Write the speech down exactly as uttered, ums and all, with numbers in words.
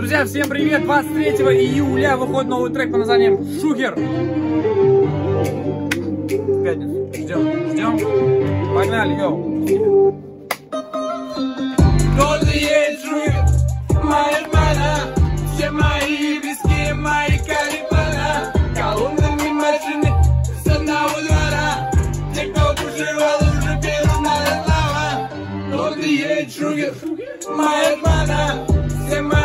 Друзья, всем привет! двадцать третьего июля выходит новый трек под названием «Шухер». В пятницу. Ждем, ждем. Погнали, йоу! Кто-то есть шухер, моя жмана, все мои близкие, мои карипана, колоннами машины с одного двора, те, кто бушевал, уже перезнали слова. Кто-то есть шухер, моя жмана, все мои